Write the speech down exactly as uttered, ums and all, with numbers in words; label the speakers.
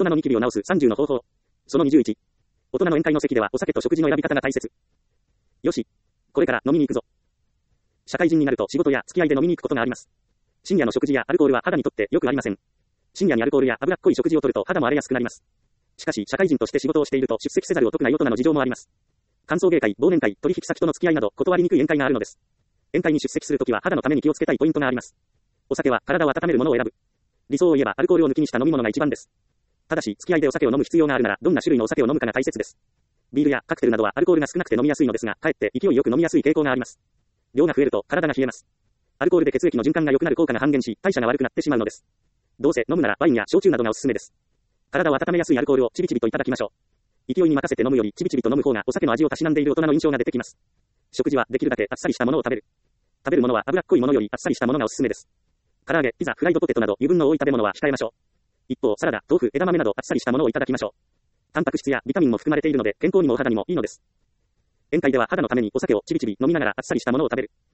Speaker 1: 人のニキビを治すさんじゅうの方法。そのにじゅういち。大人の宴会の席ではお酒と食事の選び方が大切。よし。これから飲みに行くぞ。社会人になると仕事や付き合いで飲みに行くことがあります。深夜の食事やアルコールは肌にとって良くありません。深夜にアルコールや脂っこい食事をとると肌も荒れやすくなります。しかし、社会人として仕事をしていると出席せざるを得ない大人の事情もあります。歓送迎会、忘年会、取引先との付き合いなど断りにくい宴会があるのです。宴会に出席するときは肌のために気をつけたいポイントがあります。お酒は体を温めるものを選ぶ。理想を言えばアルコールを抜きにした飲み物が一番です。ただし、付き合いでお酒を飲む必要があるなら、どんな種類のお酒を飲むかが大切です。ビールやカクテルなどはアルコールが少なくて飲みやすいのですが、かえって勢いよく飲みやすい傾向があります。量が増えると体が冷えます。アルコールで血液の循環が良くなる効果が半減し、代謝が悪くなってしまうのです。どうせ飲むならワインや焼酎などがおすすめです。体を温めやすいアルコールをちびちびといただきましょう。勢いに任せて飲むよりちびちびと飲む方がお酒の味をたしなんでいる大人の印象が出てきます。食事はできるだけあっさりしたものを食べる。食べるものは脂っこいものよりあっさりしたものがおすすめです。唐揚げ、ピザ、フライドポテトなど油分の多い食べ物は控えましょう。一方、サラダ、豆腐、枝豆などあっさりしたものをいただきましょう。タンパク質やビタミンも含まれているので健康にもお肌にもいいのです。宴会では肌のためにお酒をちびちび飲みながらあっさりしたものを食べる。